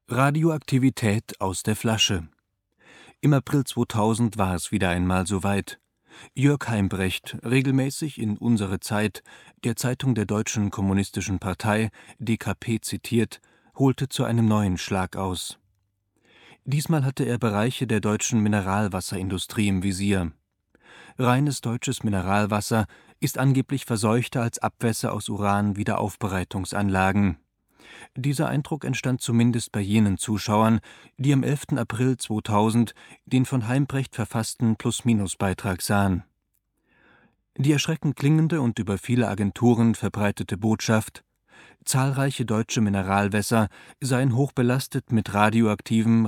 Radioaktivität aus der Flasche. Im April 2000 war es wieder einmal soweit. Jörg Heimbrecht, regelmäßig in Unsere Zeit, der Zeitung der Deutschen Kommunistischen Partei, DKP zitiert, holte zu einem neuen Schlag aus. Diesmal hatte er Bereiche der deutschen Mineralwasserindustrie im Visier. Reines deutsches Mineralwasser ist angeblich verseuchter als Abwässer aus Uran-Wiederaufbereitungsanlagen. Dieser Eindruck entstand zumindest bei jenen Zuschauern, die am 11. April 2000 den von Heimbrecht verfassten Plus-Minus-Beitrag sahen. Die erschreckend klingende und über viele Agenturen verbreitete Botschaft: Zahlreiche deutsche Mineralwässer seien hochbelastet mit radioaktivem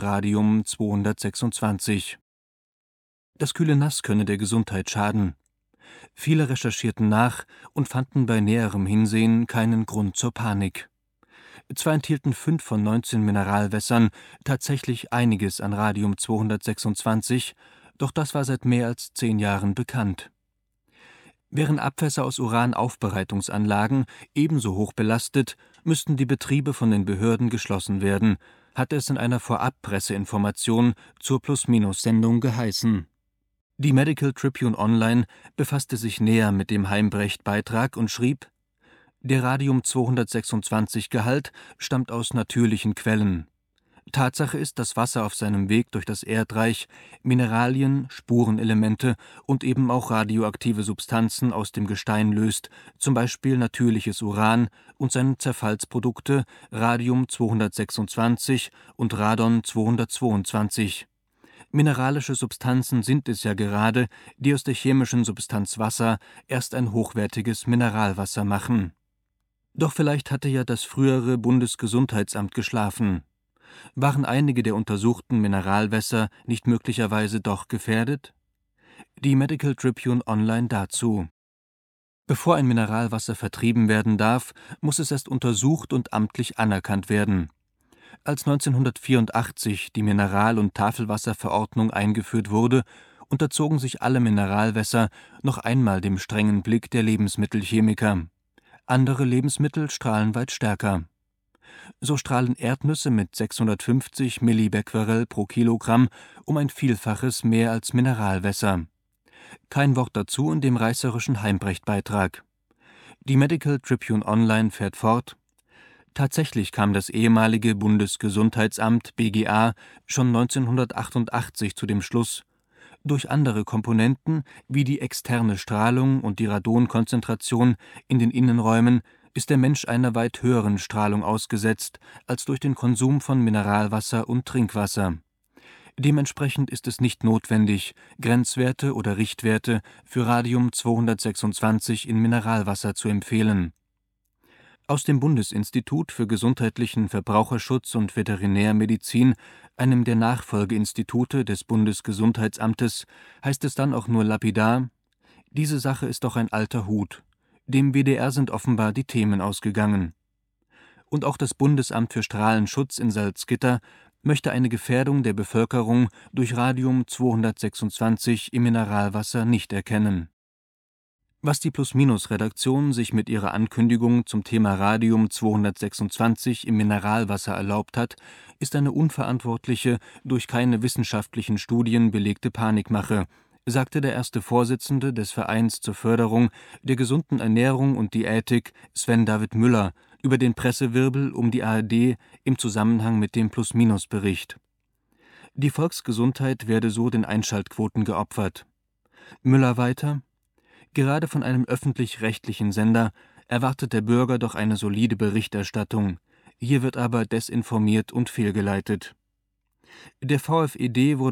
Radium-226. Das kühle Nass könne der Gesundheit schaden. Viele recherchierten nach und fanden bei näherem Hinsehen keinen Grund zur Panik. Zwar enthielten 5 von 19 Mineralwässern tatsächlich einiges an Radium-226, doch das war seit mehr als 10 Jahren bekannt. Wären Abwässer aus Uranaufbereitungsanlagen ebenso hoch belastet, müssten die Betriebe von den Behörden geschlossen werden, hatte es in einer Vorab-Presseinformation zur Plus-Minus-Sendung geheißen. Die Medical Tribune Online befasste sich näher mit dem Heimbrecht-Beitrag und schrieb: Der Radium-226-Gehalt stammt aus natürlichen Quellen. Tatsache ist, dass Wasser auf seinem Weg durch das Erdreich Mineralien, Spurenelemente und eben auch radioaktive Substanzen aus dem Gestein löst, zum Beispiel natürliches Uran und seine Zerfallsprodukte Radium-226 und Radon-222. Mineralische Substanzen sind es ja gerade, die aus der chemischen Substanz Wasser erst ein hochwertiges Mineralwasser machen. Doch vielleicht hatte ja das frühere Bundesgesundheitsamt geschlafen. Waren einige der untersuchten Mineralwässer nicht möglicherweise doch gefährdet? Die Medical Tribune Online dazu: Bevor ein Mineralwasser vertrieben werden darf, muss es erst untersucht und amtlich anerkannt werden. Als 1984 die Mineral- und Tafelwasserverordnung eingeführt wurde, unterzogen sich alle Mineralwässer noch einmal dem strengen Blick der Lebensmittelchemiker. Andere Lebensmittel strahlen weit stärker. So strahlen Erdnüsse mit 650 Millibecquerel pro Kilogramm um ein Vielfaches mehr als Mineralwässer. Kein Wort dazu in dem reißerischen Heimbrecht-Beitrag. Die Medical Tribune Online fährt fort: Tatsächlich kam das ehemalige Bundesgesundheitsamt BGA schon 1988 zu dem Schluss: Durch andere Komponenten wie die externe Strahlung und die Radonkonzentration in den Innenräumen ist der Mensch einer weit höheren Strahlung ausgesetzt als durch den Konsum von Mineralwasser und Trinkwasser. Dementsprechend ist es nicht notwendig, Grenzwerte oder Richtwerte für Radium-226 in Mineralwasser zu empfehlen. Aus dem Bundesinstitut für gesundheitlichen Verbraucherschutz und Veterinärmedizin, einem der Nachfolgeinstitute des Bundesgesundheitsamtes, heißt es dann auch nur lapidar: Diese Sache ist doch ein alter Hut. Dem WDR sind offenbar die Themen ausgegangen. Und auch das Bundesamt für Strahlenschutz in Salzgitter möchte eine Gefährdung der Bevölkerung durch Radium-226 im Mineralwasser nicht erkennen. Was die Plus-Minus-Redaktion sich mit ihrer Ankündigung zum Thema Radium-226 im Mineralwasser erlaubt hat, ist eine unverantwortliche, durch keine wissenschaftlichen Studien belegte Panikmache, sagte der erste Vorsitzende des Vereins zur Förderung der gesunden Ernährung und Diätik, Sven David Müller, über den Pressewirbel um die ARD im Zusammenhang mit dem Plus-Minus-Bericht. Die Volksgesundheit werde so den Einschaltquoten geopfert. Müller weiter: Gerade von einem öffentlich-rechtlichen Sender erwartet der Bürger doch eine solide Berichterstattung. Hier wird aber desinformiert und fehlgeleitet. Der VfED wurde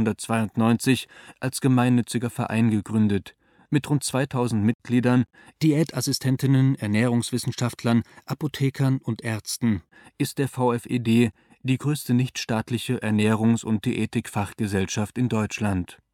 1992 als gemeinnütziger Verein gegründet. Mit rund 2000 Mitgliedern, Diätassistentinnen, Ernährungswissenschaftlern, Apothekern und Ärzten ist der VfED die größte nichtstaatliche Ernährungs- und Diätikfachgesellschaft in Deutschland.